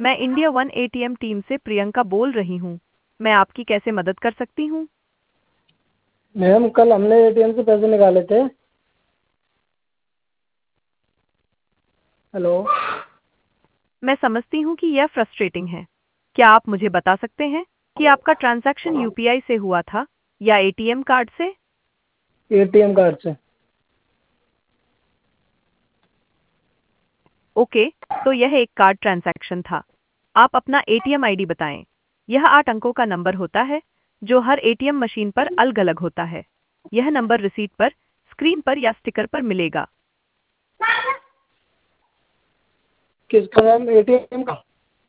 मैं India one ATM team से प्रियंका बोल रही हूँ। मैं आपकी कैसे मदद कर सकती हूँ? मैम कल हमने एटीएम से पैसे निकाले थे। हेलो। मैं समझती हूँ कि यह फ्रस्ट्रेटिंग है। क्या आप मुझे बता सकते हैं कि आपका ट्रांजैक्शन यूपीआई से हुआ था या एटीएम कार्ड से? एटीएम कार्ड से। ओके, तो यह एक कार्ड ट्रांजैक्शन था। आप अपना एटीएम आईडी बताएं। यह 8 अंकों का नंबर होता है जो हर एटीएम मशीन पर अलग-अलग होता है। यह नंबर रिसीट पर, स्क्रीन पर या स्टिकर पर मिलेगा। किसका मैम? एटीएम का?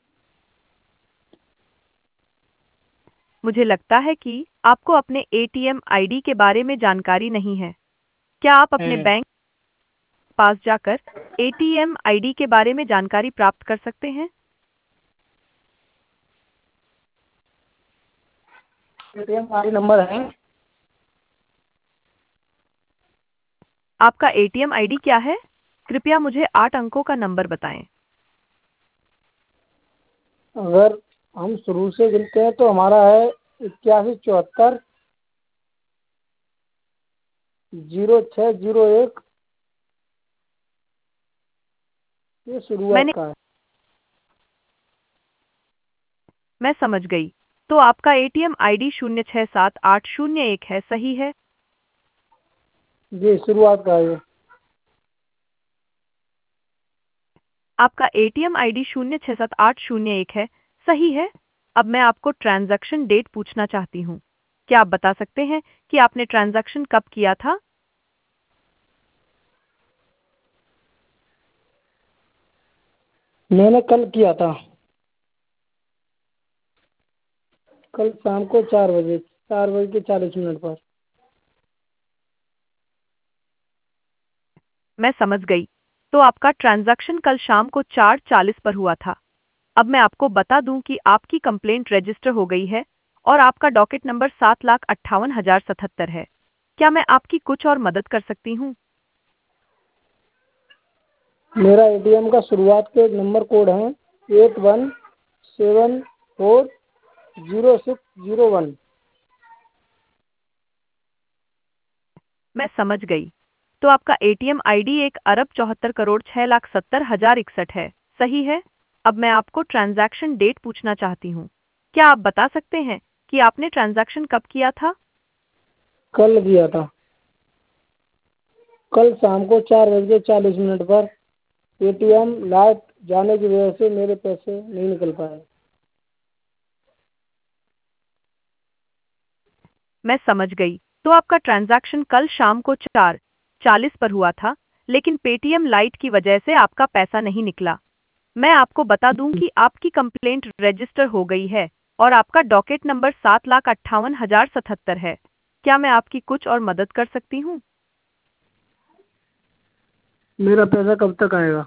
मुझे लगता है कि आपको अपने एटीएम आईडी के बारे में जानकारी नहीं है। क्या आप अपने है। बैंक पास जाकर एटीएम आईडी के बारे में जानकारी प्राप्त कर सकते हैं? एटीएम आई नंबर है। आपका एटीएम आईडी क्या है? कृपया मुझे 8 अंकों का नंबर बताएं। अगर हम शुरू से गिनते हैं तो हमारा है 8174 0601। ये शुरुआत मैंने का है। मैं समझ गई। तो आपका एटीएम आईडी 067801 है, सही है? जी शुरुआत का है ये। आपका एटीएम आईडी 067801 है, सही है। अब मैं आपको ट्रांजैक्शन डेट पूछना चाहती हूँ। क्या आप बता सकते हैं कि आपने ट्रांजैक्शन कब किया था? मैंने कल किया था। कल शाम को 4 बजे, 4 बज के 40 मिनट पर। मैं समझ गई। तो आपका ट्रांजैक्शन कल शाम को 4:40 पर हुआ था। अब मैं आपको बता दूं कि आपकी कंप्लेंट रजिस्टर हो गई है और आपका डॉकेट नंबर 7,58,077 है। क्या मैं आपकी कुछ और मदद कर सकती हूँ? मेरा एटीएम का शुरुआत के नंबर कोड है 81740601। मैं समझ गई। तो आपका एटीएम आईडी 1,74,74,06,061 है, सही है? अब मैं आपको ट्रांजैक्शन डेट पूछना चाहती हूँ। क्या आप बता सकते हैं कि आपने ट्रांजैक्शन कब किया था? कल किया था। कल शाम को 4 बज के 40 मिनट पर। एटीएम लाइट जाने की वजह से मेरे पैसे नहीं निकल पाए। मैं समझ गई। तो आपका ट्रांजैक्शन कल शाम को 4:40 पर हुआ था, लेकिन पेटीएम लाइट की वजह से आपका पैसा नहीं निकला। मैं आपको बता दूं कि आपकी कंप्लेंट रजिस्टर हो गई है और आपका डॉकेट नंबर 7,58,077 है। क्या मैं आपकी कुछ और मदद कर सकती हूँ? मेरा पैसा कब तक आएगा?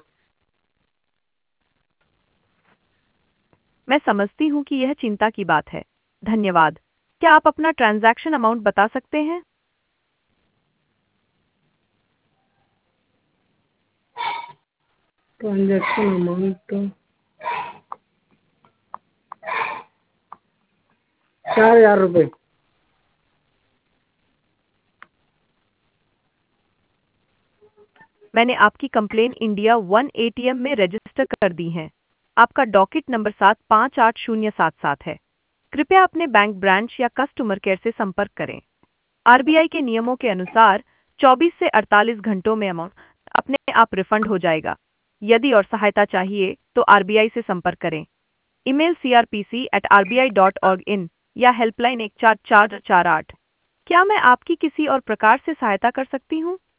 मैं समझती हूँ कि यह चिंता की बात है। धन्यवाद। क्या आप अपना ट्रांजैक्शन अमाउंट बता सकते हैं? ट्रांजैक्शन अमाउंट 4,000 रुपये। मैंने आपकी कंप्लेन इंडिया वन एटीएम में रजिस्टर कर दी है। आपका डॉकेट नंबर 7588077 है। कृपया अपने बैंक ब्रांच या कस्टमर केयर से संपर्क करें। आरबीआई के नियमों के अनुसार 24 से 48 घंटों में अमाउंट अपने आप रिफंड हो जाएगा। यदि और सहायता चाहिए तो आरबीआई से संपर्क करें। ईमेल crpc@rbi.org इन या हेल्पलाइन 14448। क्या मैं आपकी किसी और प्रकार से सहायता कर सकती हूँ?